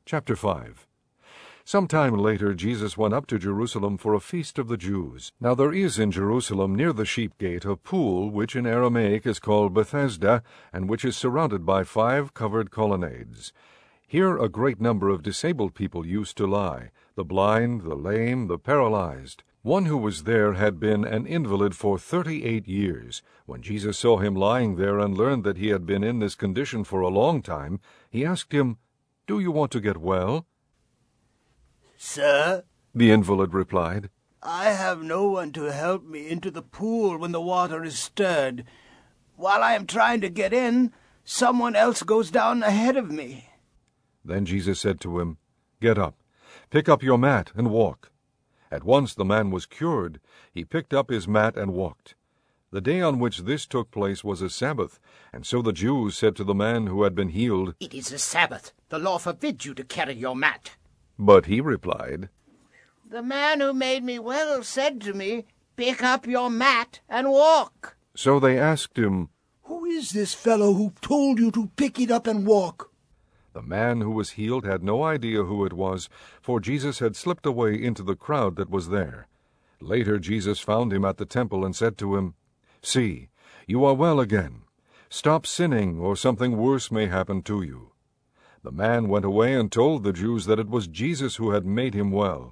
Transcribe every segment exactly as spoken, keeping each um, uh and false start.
Chapter five. Some time later Jesus went up to Jerusalem for a feast of the Jews. Now there is in Jerusalem near the sheep gate a pool, which in Aramaic is called Bethesda, and which is surrounded by five covered colonnades. Here a great number of disabled people used to lie, the blind, the lame, the paralyzed. One who was there had been an invalid for thirty-eight years. When Jesus saw him lying there and learned that he had been in this condition for a long time, he asked him, "Do you want to get well?" "Sir," the invalid replied, "I have no one to help me into the pool when the water is stirred. While I am trying to get in, someone else goes down ahead of me." Then Jesus said to him, "Get up, pick up your mat and walk." At once the man was cured. He picked up his mat and walked. The day on which this took place was a Sabbath, and so the Jews said to the man who had been healed, "It is a Sabbath. The law forbids you to carry your mat." But he replied, "The man who made me well said to me, 'Pick up your mat and walk.'" So they asked him, "Who is this fellow who told you to pick it up and walk?" The man who was healed had no idea who it was, for Jesus had slipped away into the crowd that was there. Later Jesus found him at the temple and said to him, "See, you are well again. Stop sinning, or something worse may happen to you." The man went away and told the Jews that it was Jesus who had made him well.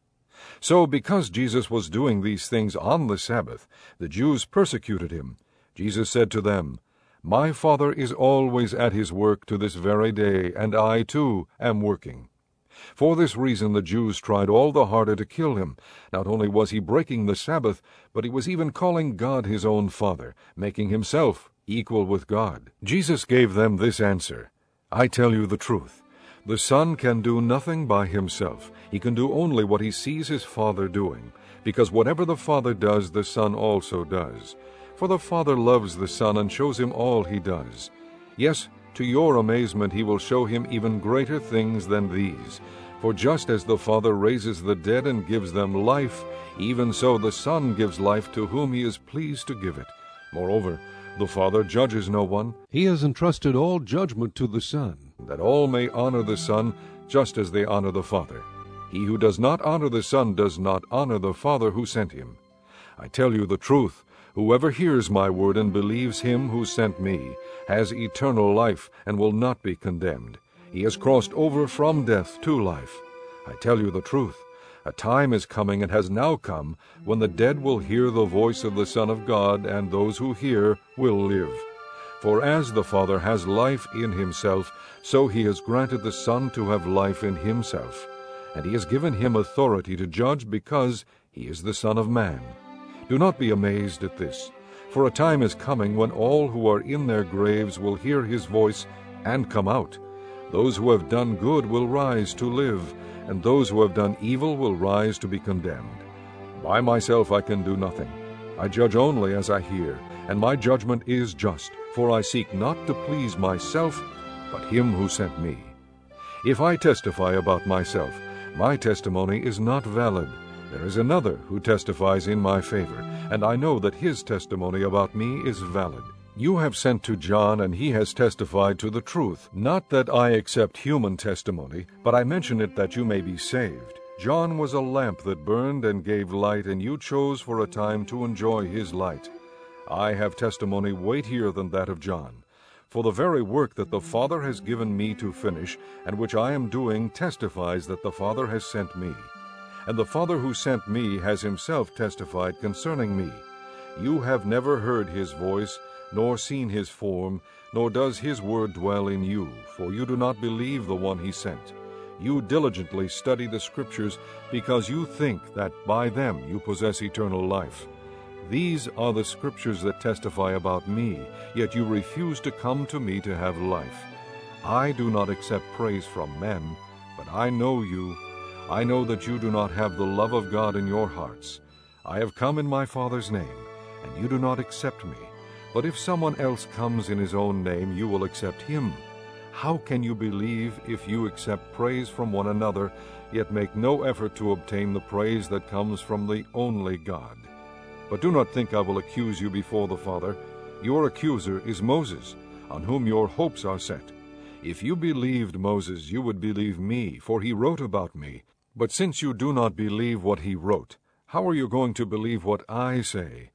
So, because Jesus was doing these things on the Sabbath, the Jews persecuted him. Jesus said to them, "My Father is always at his work to this very day, and I, too, am working." For this reason the Jews tried all the harder to kill him. Not only was he breaking the Sabbath, but he was even calling God his own Father, making himself equal with God. Jesus gave them this answer, "I tell you the truth. The Son can do nothing by himself. He can do only what he sees his Father doing, because whatever the Father does, the Son also does. For the Father loves the Son and shows him all he does. Yes, to your amazement he will show him even greater things than these. For just as the Father raises the dead and gives them life, even so the Son gives life to whom he is pleased to give it. Moreover, the Father judges no one. He has entrusted all judgment to the Son, that all may honor the Son just as they honor the Father. He who does not honor the Son does not honor the Father who sent him. I tell you the truth. Whoever hears my word and believes him who sent me has eternal life and will not be condemned. He has crossed over from death to life. I tell you the truth. A time is coming and has now come when the dead will hear the voice of the Son of God, and those who hear will live. For as the Father has life in himself, so he has granted the Son to have life in himself. And he has given him authority to judge because he is the Son of Man. Do not be amazed at this, for a time is coming when all who are in their graves will hear his voice and come out. Those who have done good will rise to live, and those who have done evil will rise to be condemned. By myself I can do nothing. I judge only as I hear, and my judgment is just, for I seek not to please myself, but him who sent me. If I testify about myself, my testimony is not valid. There is another who testifies in my favor, and I know that his testimony about me is valid. You have sent to John, and he has testified to the truth. Not that I accept human testimony, but I mention it that you may be saved. John was a lamp that burned and gave light, and you chose for a time to enjoy his light. I have testimony weightier than that of John. For the very work that the Father has given me to finish, and which I am doing, testifies that the Father has sent me. And the Father who sent me has himself testified concerning me. You have never heard his voice, nor seen his form, nor does his word dwell in you, for you do not believe the one he sent. You diligently study the Scriptures, because you think that by them you possess eternal life. These are the Scriptures that testify about me, yet you refuse to come to me to have life. I do not accept praise from men, but I know you. I know that you do not have the love of God in your hearts. I have come in my Father's name, and you do not accept me. But if someone else comes in his own name, you will accept him. How can you believe if you accept praise from one another, yet make no effort to obtain the praise that comes from the only God? But do not think I will accuse you before the Father. Your accuser is Moses, on whom your hopes are set. If you believed Moses, you would believe me, for he wrote about me. But since you do not believe what he wrote, how are you going to believe what I say?